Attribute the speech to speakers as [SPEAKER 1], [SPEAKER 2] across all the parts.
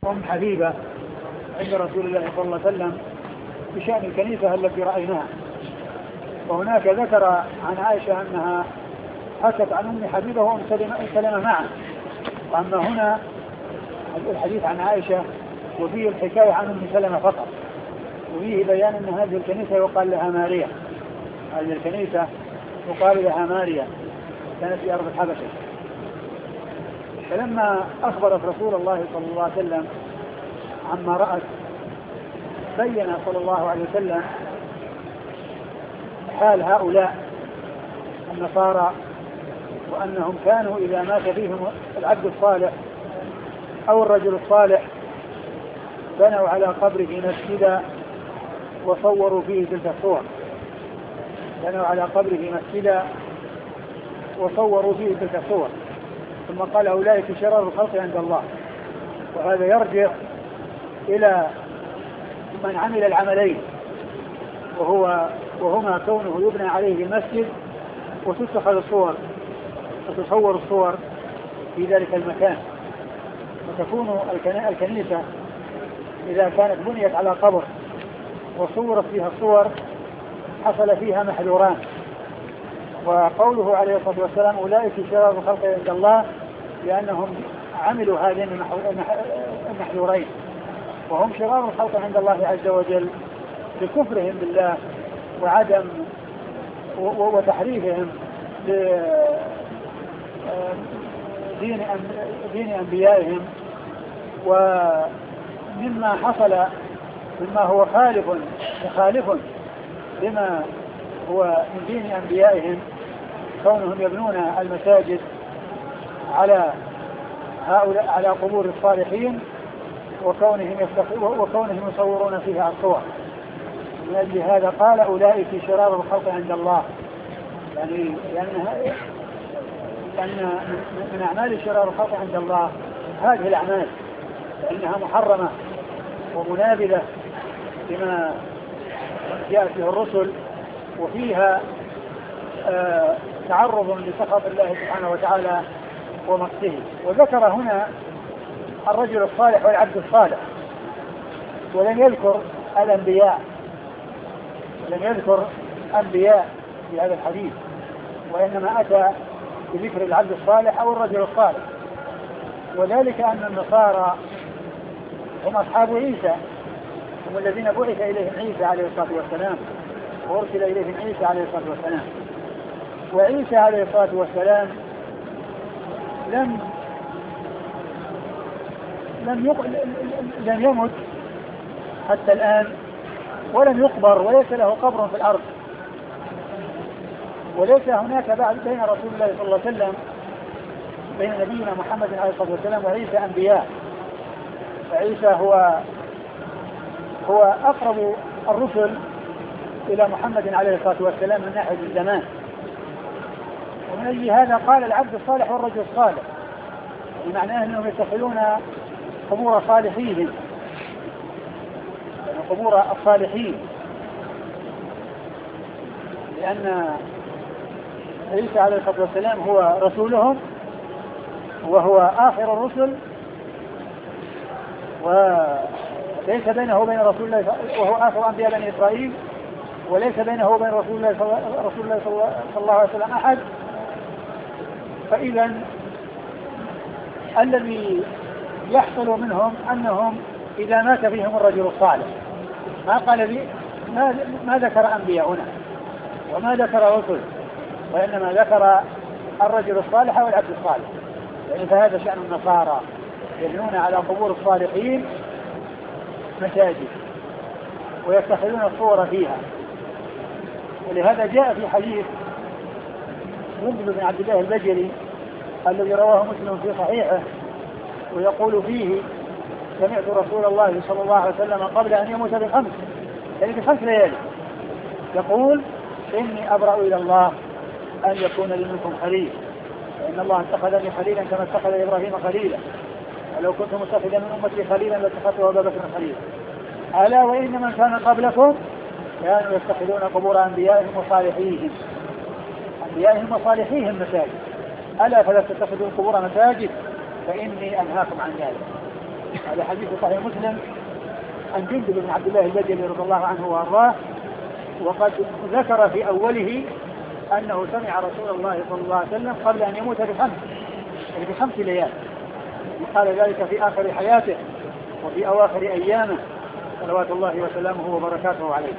[SPEAKER 1] أم حبيبة عند رسول الله صلى الله عليه وسلم بشأن الكنيسة التي رأيناها. وهناك ذكر عن عائشة أنها حكت عن أم حبيبة وأم سلمة معا. وأما هنا الحديث عن عائشة وفيه الحكاية عن أم سلمة فقط، وفيه بيان أن هذه الكنيسة يقال لها ماريا. هذه الكنيسة يقال لها ماريا، كانت في أرض الحبشة. فلما أخبرت رسول الله صلى الله عليه وسلم عما رأت بين صلى الله عليه وسلم حال هؤلاء النصارى، وأنهم كانوا إذا مات فيهم العبد الصالح أو الرجل الصالح بنوا على قبره مسجدا وصوروا فيه تلك الصور. بنوا على قبره مسجدا وصوروا فيه تلك الصور. ثم قال أولئك شرار الخلق عند الله. وهذا يرجع إلى من عمل العملين، وهما كونه يبنى عليه المسجد وتتخذ الصور وتصور الصور في ذلك المكان. وتكون الكنيسة إذا كانت بنيت على قبر وصورت فيها الصور حصل فيها محذوران. وقوله عليه الصلاة والسلام أولئك شرار الخلق عند الله لأنهم عملوا هذين المحذورين، وهم شرار الخلق عند الله عز وجل بكفرهم بالله وعدم وتحريفهم دين أنبيائهم، ومما حصل مما هو مخالف لما هو من دين أنبيائهم كونهم يبنون المساجد على قبور الصالحين وكونهم يصورون فيها الصور. من أجل هذا قال أولئك شرار الخلق عند الله، يعني لأن من أعمال شرار الخلق عند الله هذه الأعمال، فإنها محرمة ومنابذة لما جاءت به الرسل، وفيها تعرض لسخط الله سبحانه وتعالى ومقته. وذكر هنا الرجل الصالح والعبد الصالح، ولم يذكر الأنبياء، لم يذكر أنبياء في هذا الحديث، وإنما أتى بذكر العبد الصالح أو الرجل الصالح. وذلك أن النصارى هم أصحاب عيسى، هم الذين بعث إليهم عيسى عليه الصلاة والسلام وأرسل إليهم عيسى عليه الصلاة والسلام. وعيسى عليه الصلاة والسلام لم يمت حتى الآن ولم يقبر، وليس له قبر في الأرض، وليس هناك بعد بين رسول الله صلى الله عليه وسلم بين نبينا محمد عليه الصلاة والسلام وعيسى أنبياء. فعيسى هو أقرب الرسل إلى محمد عليه الصلاة والسلام من ناحية الزمان. ومن أجل هذا قال العبد الصالح والرجل الصالح، بمعنى أنهم يتخذون قبور صالحيهم، يعني قبور الصالحين، لأن عيسى عليه الصلاة والسلام هو رسولهم وهو آخر الرسل، وليس بينه وبين رسول الله، وهو آخر أنبياء بني إسرائيل، وليس بينه وبين رسول الله صلى الله عليه وسلم أحد. فإذا الذي يحصل منهم أنهم إذا مات فيهم الرجل الصالح ما ذكر أنبياء هنا وما ذكر رسل، وإنما ذكر الرجل الصالح والعبد الصالح. يعني فهذا شأن النصارى، يبنون على قبور الصالحين مساجد ويتخذون الصور فيها. ولهذا جاء في حديث جندب بن عبد الله البجلي الذي رواه مسلم في صحيحه، ويقول فيه سمعت رسول الله صلى الله عليه وسلم قبل أن يموت ب5 ليالي يقول إني أبرأ إلى الله أن يكون لي منكم خليل، فإن الله اتخذني خليلا كما اتخذ إبراهيم خليلا، ولو كنت متخذا من أمتي خليلا لاتخذت أبا بكر خليلا. ألا وإن من كان قبلكم كانوا يتخذون قبور أنبيائهم وصالحيهم مساجد، ألا فلا تتخذوا القبور مساجد فإني أنهاكم عن ذلك. هذا حديث صحيح مسلم عن جندب بن عبد الله البجلي رضي الله عنه وارضاه، وقد ذكر في أوله أنه سمع رسول الله صلى الله عليه وسلم قبل أن يموت ب5 ليال، قال ذلك في آخر حياته وفي أواخر أيامه صلوات الله وسلامه وبركاته عليه.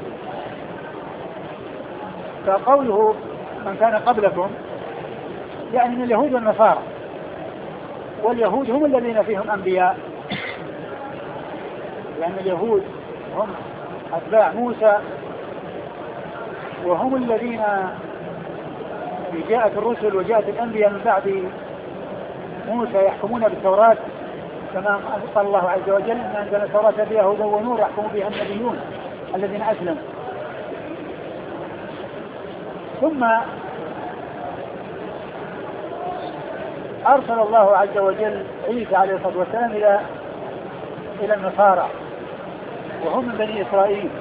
[SPEAKER 1] فقوله من كان قبلكم يعني من اليهود والنصارى، واليهود هم الذين فيهم أنبياء، لأن اليهود هم أتباع موسى، وهم الذين جاءت الرسل وجاءت الأنبياء من بعد موسى يحكمون بالتوراة، كما قال الله عز وجل إن أنزل التوراة فيها هدى ونور يحكم بها النبيون الذين أسلموا. ثم أرسل الله عز وجل عيسى عليه الصلاة والسلام إلى النصارى وهم من بني إسرائيل.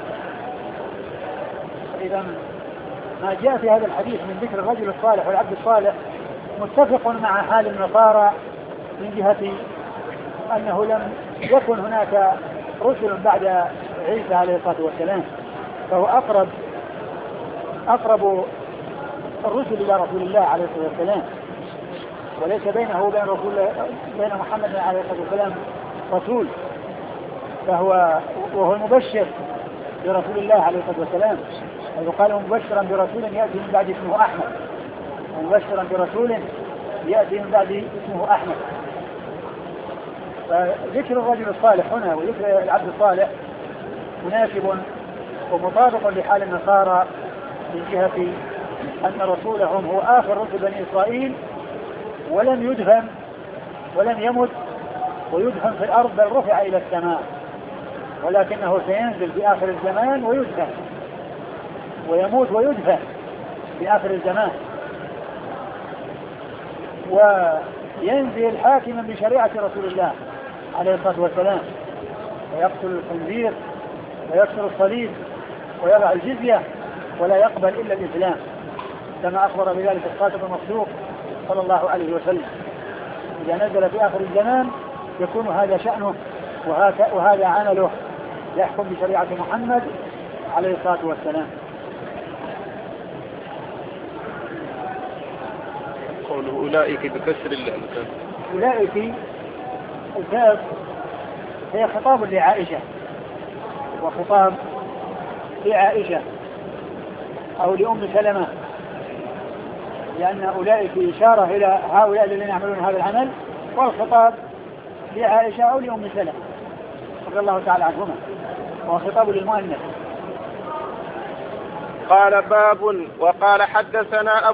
[SPEAKER 1] إذا ما جاء في هذا الحديث من ذكر الرجل الصالح والعبد الصالح متفق مع حال النصارى من جهة أنه لم يكن هناك رسل بعد عيسى عليه الصلاة والسلام، فهو أقرب الرسل إلى رسول الله عليه الصلاة والسلام، وليس بينه وبين محمد عليه الصلاة والسلام رسول، وهو المبشر برسول الله عليه الصلاة والسلام، وقال مبشرا برسول يأتي من بعد اسمه أحمد، مبشرا برسول يأتي من بعد اسمه أحمد. فذكر الرجل الصالح هنا وذكر العبد الصالح مناسب ومطابق لحال النصارى من جهة أن رسولهم هو آخر رسل بني إسرائيل، ولم يدفن ولم يمت ويدفن في الأرض، بل رفع إلى السماء، ولكنه سينزل في آخر الزمان ويدفن، ويموت ويدفن في آخر الزمان، وينزل حاكما بشريعة رسول الله عليه الصلاة والسلام، ويقتل الخنزير ويكسر الصليب ويضع الجزية ولا يقبل إلا الإسلام، كما أخبر بذلك الصادق المصدوق صلى الله عليه وسلم. إذا نزل في آخر الزمان يكون هذا شأنه وهذا عمله، يحكم بشريعة محمد عليه الصلاة والسلام.
[SPEAKER 2] قوله أولئك بكسر الكاف،
[SPEAKER 1] أولئك الكاف هي خطاب لعائشة، وخطاب لعائشة أو لأم سلمة، لأن أولئك إشارة إلى هؤلاء الذين يعملون هذا العمل، والخطاب لعائشة أو لأم سلمة رضي الله تعالى عنهما، وخطاب للمؤنث.
[SPEAKER 2] قال باب وقال حدثنا